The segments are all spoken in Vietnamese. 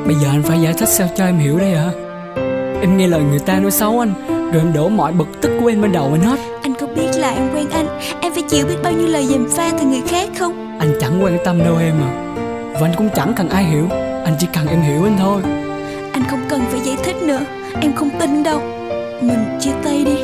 Bây giờ anh phải giải thích sao cho em hiểu đây hả? Em nghe lời người ta nói xấu anh, rồi em đổ mọi bực tức của em bên đầu anh hết. Anh có biết là em quen anh, em phải chịu biết bao nhiêu lời gièm pha từ người khác không? Anh chẳng quan tâm đâu em à. Và anh cũng chẳng cần ai hiểu, anh chỉ cần em hiểu anh thôi. Anh không cần phải giải thích nữa, em không tin đâu. Mình chia tay đi.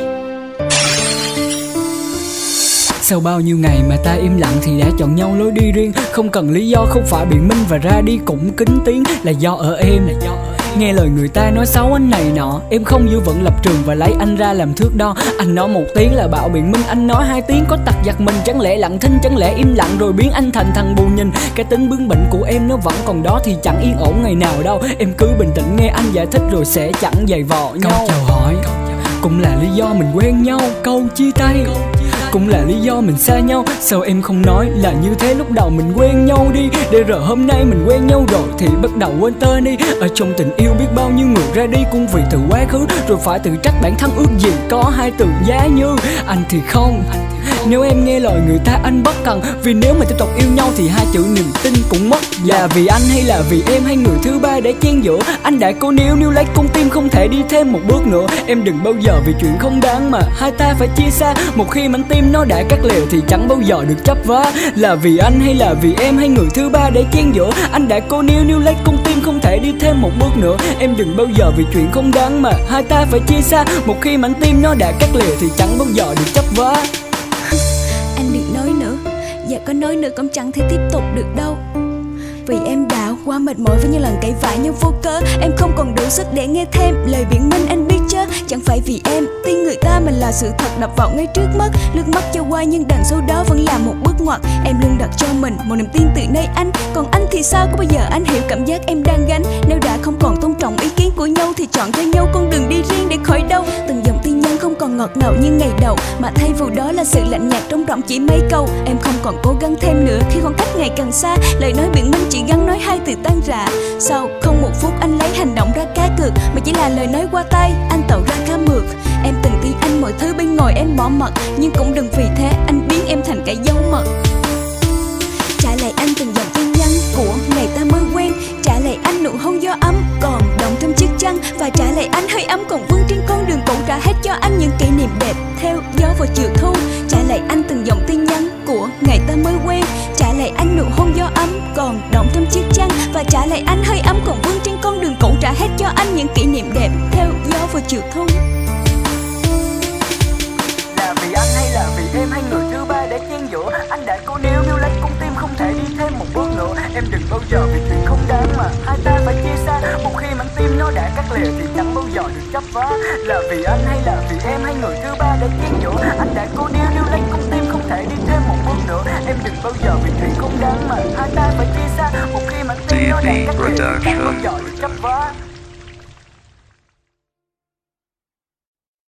Sau bao nhiêu ngày mà ta im lặng thì đã chọn nhau lối đi riêng. Không cần lý do, không phải biện minh, và ra đi cũng kính tiếng. Là do ở em, nghe lời người ta nói xấu anh này nọ. Em không giữ vững lập trường và lấy anh ra làm thước đo. Anh nói một tiếng là bảo biện minh, anh nói hai tiếng có tật giật mình. Chẳng lẽ lặng thinh, chẳng lẽ im lặng rồi biến anh thành thằng bù nhìn. Cái tính bướng bỉnh của em nó vẫn còn đó thì chẳng yên ổn ngày nào đâu. Em cứ bình tĩnh nghe anh giải thích rồi sẽ chẳng giày vò nhau. Câu chào hỏi cũng là lý do mình quen nhau. Câu chia tay cũng là lý do mình xa nhau. Sao em không nói là như thế lúc đầu mình quen nhau đi, để rồi hôm nay mình quen nhau rồi thì bắt đầu quên tên đi. Ở trong tình yêu biết bao nhiêu người ra đi cũng vì từ quá khứ, rồi phải tự trách bản thân ước gì có hai từ giá như. Anh thì không, nếu em nghe lời người ta anh bất cần. Vì nếu mà tiếp tục yêu nhau thì hai chữ niềm tin cũng mất. Là vì anh hay là vì em hay người thứ ba để chen giữa. Anh đã cố níu lấy con tim không thể đi thêm một bước nữa. Em đừng bao giờ vì chuyện không đáng mà hai ta phải chia xa. Một khi mảnh tim nó đã cắt lìa thì chẳng bao giờ được chấp vá. Là vì anh hay là vì em hay người thứ ba để chen giữa. Anh đã cố níu lấy con tim không thể đi thêm một bước nữa. Em đừng bao giờ vì chuyện không đáng mà hai ta phải chia xa. Một khi mảnh tim nó đã cắt lìa thì chẳng bao giờ được chấp vá. Anh đừng nói nữa, và có nói nữa cũng chẳng thể tiếp tục được đâu. Vì em đã quá mệt mỏi với những lần cãi vã nhau vô cớ. Em không còn đủ sức để nghe thêm lời biện minh anh biết chứ. Chẳng phải vì em tin người ta mình là sự thật đập vào ngay trước mắt. Lướt mắt cho qua nhưng đằng sau đó vẫn là một bước ngoặt. Em luôn đặt cho mình một niềm tin từ nơi anh. Còn anh thì sao, có bao giờ anh hiểu cảm giác em đang gánh? Nếu đã không còn tôn trọng ý kiến của nhau thì chọn cho nhau con đường đi riêng để khỏi đau. Từng dòng tin nhắn không còn ngọt ngào như ngày đầu, mà thay vào đó là sự lạnh nhạt trống rỗng chỉ mấy câu. Em không còn cố gắng thêm nữa khi khoảng cách ngày càng xa. Lời nói biện minh chỉ gắn nói hai từ tan rã. Sau không một phút anh lấy hành động ra cá cược, mà chỉ là lời nói qua tay anh tạo ra cá mượt. Em từng tin anh mọi thứ bên ngoài em bỏ mặc, nhưng cũng đừng vì thế anh biến em thành cái dấu mật. Trả lại anh từng dòng tin nhắn của ngày ta mới quen. Trả lại anh nụ hôn gió ấm còn đọng trong chiếc chăn. Và trả lại anh hơi ấm còn vương trên con đường cũ. Trả hết cho anh những kỷ niệm đẹp theo gió vào chiều thu. Trả lại anh từng dòng tin nhắn của ngày ta mới quen. Trả lại anh nụ hôn gió ấm còn đọng trong chiếc chăn. Và trả lại anh hơi ấm còn vương trên con đường cũ. Trả hết cho anh những kỷ niệm đẹp theo gió vào chiều thu. Là vì anh hay là vì em hay người thứ ba để chen giữa. Anh đã cố níu lấy con tim không thể đi thêm một bước nữa. Em đừng bao giờ vì chuyện không đáng mà hai ta phải chia xa. Một khi mảnh tim nó đã cắt lìa thì chẳng bao giờ được chấp vá. Là vì anh hay là vì em hay người thứ ba để chen giữa. Anh đã cố níu lấy con tim không thể đi thêm một bước nữa. Em đừng bao giờ vì chuyện không đáng mà hai ta phải chia xa. Một khi mảnh tim nó đã cắt lìa thì chẳng bao giờ được chấp vá.